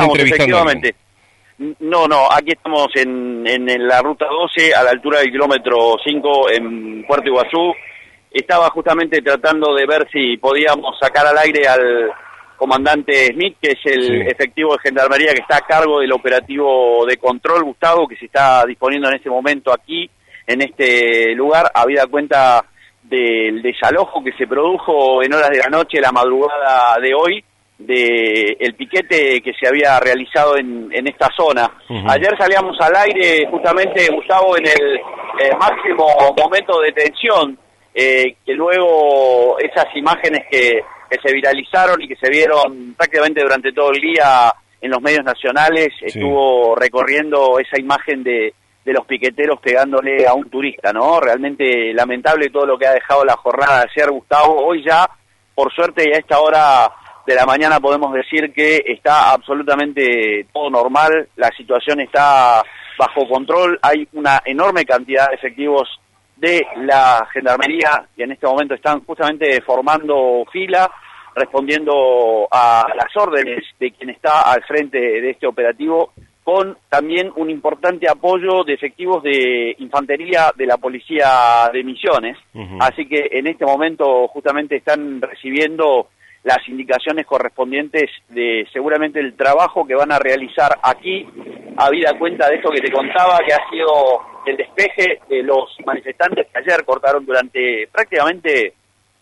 entrevistando. Efectivamente. No, aquí estamos en la ruta 12, a la altura del kilómetro 5 en Puerto Iguazú. Estaba justamente tratando de ver si podíamos sacar al aire al comandante Smith, que es el efectivo de Gendarmería que está a cargo del operativo de control, Gustavo, que se está disponiendo en este momento aquí, en este lugar, habida cuenta del desalojo que se produjo en horas de la noche, la madrugada de hoy, del piquete que se había realizado en esta zona. Ayer salíamos al aire justamente, Gustavo, en el máximo momento de tensión, que luego esas imágenes que se viralizaron y que se vieron prácticamente durante todo el día en los medios nacionales, estuvo recorriendo esa imagen de los piqueteros pegándole a un turista, ¿no? Realmente lamentable todo lo que ha dejado la jornada de ayer, Gustavo. Hoy ya, por suerte, y a esta hora de la mañana podemos decir que está absolutamente todo normal, la situación está bajo control, hay una enorme cantidad de efectivos de la Gendarmería que en este momento están justamente formando fila, respondiendo a las órdenes de quien está al frente de este operativo, con también un importante apoyo de efectivos de infantería de la Policía de Misiones. Así que en este momento justamente están recibiendo las indicaciones correspondientes de seguramente el trabajo que van a realizar aquí, habida cuenta de esto que te contaba, que ha sido el despeje de los manifestantes que ayer cortaron durante prácticamente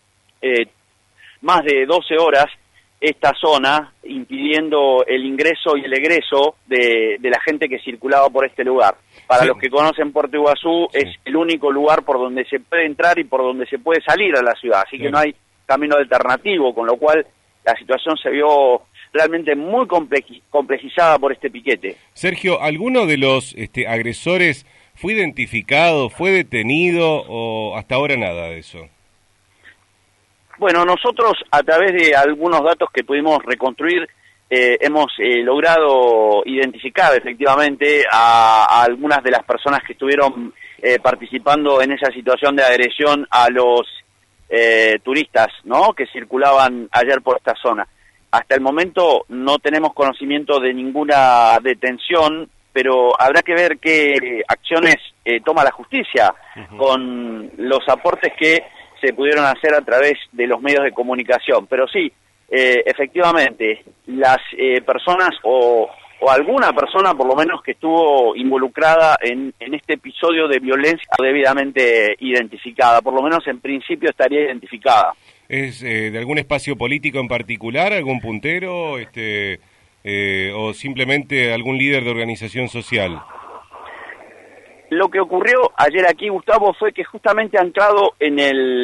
más de 12 horas esta zona, impidiendo el ingreso y el egreso de la gente que circulaba por este lugar. Para los que conocen Puerto Iguazú, es el único lugar por donde se puede entrar y por donde se puede salir a la ciudad, así que no hay camino alternativo, con lo cual la situación se vio realmente muy complejizada por este piquete. Sergio, ¿alguno de los agresores fue identificado, fue detenido o hasta ahora nada de eso? Bueno, nosotros a través de algunos datos que pudimos reconstruir hemos logrado identificar efectivamente a algunas de las personas que estuvieron participando en esa situación de agresión a los turistas, ¿no?, que circulaban ayer por esta zona. Hasta el momento no tenemos conocimiento de ninguna detención, pero habrá que ver qué acciones toma la justicia con los aportes que se pudieron hacer a través de los medios de comunicación. Pero sí, efectivamente, las personas o alguna persona por lo menos que estuvo involucrada en este episodio de violencia debidamente identificada, por lo menos en principio estaría identificada. ¿Es de algún espacio político en particular, algún puntero, o simplemente algún líder de organización social? Lo que ocurrió ayer aquí, Gustavo, fue que justamente anclado en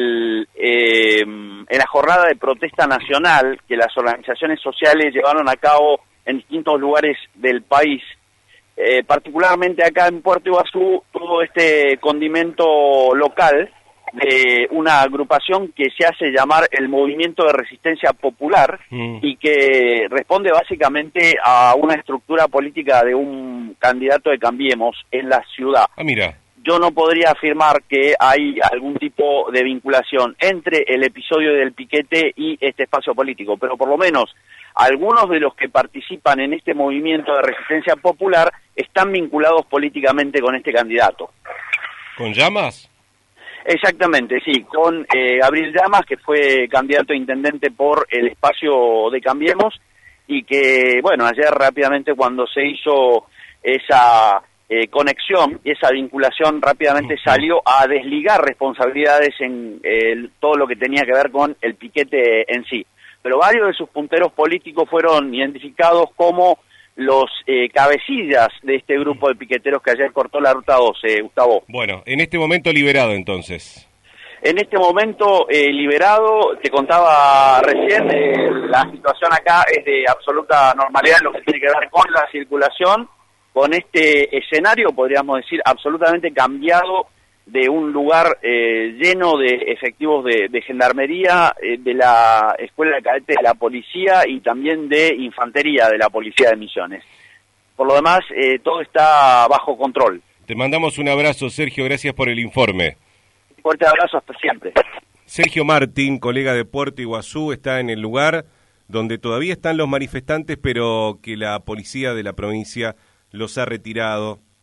la jornada de protesta nacional que las organizaciones sociales llevaron a cabo en distintos lugares del país, particularmente acá en Puerto Iguazú, todo este condimento local de una agrupación que se hace llamar el Movimiento de Resistencia Popular y que responde básicamente a una estructura política de un candidato de Cambiemos en la ciudad. Mira. Yo no podría afirmar que hay algún tipo de vinculación entre el episodio del piquete y este espacio político, pero por lo menos algunos de los que participan en este movimiento de resistencia popular están vinculados políticamente con este candidato. ¿Con Llamas? Exactamente, sí, con Gabriel Llamas, que fue candidato a intendente por el espacio de Cambiemos, y que, bueno, ayer rápidamente cuando se hizo esa conexión y esa vinculación, rápidamente salió a desligar responsabilidades en todo lo que tenía que ver con el piquete en sí. Pero varios de sus punteros políticos fueron identificados como los cabecillas de este grupo de piqueteros que ayer cortó la ruta 12, Gustavo. Bueno, en este momento liberado entonces. En este momento liberado, te contaba recién, la situación acá es de absoluta normalidad en lo que tiene que ver con la circulación, con este escenario, podríamos decir, absolutamente cambiado de un lugar lleno de efectivos de gendarmería, de la Escuela de Cadetes de la Policía y también de Infantería de la Policía de Misiones. Por lo demás, todo está bajo control. Te mandamos un abrazo, Sergio, gracias por el informe. Un fuerte abrazo hasta siempre. Sergio Martín, colega de Puerto Iguazú, está en el lugar donde todavía están los manifestantes, pero que la policía de la provincia los ha retirado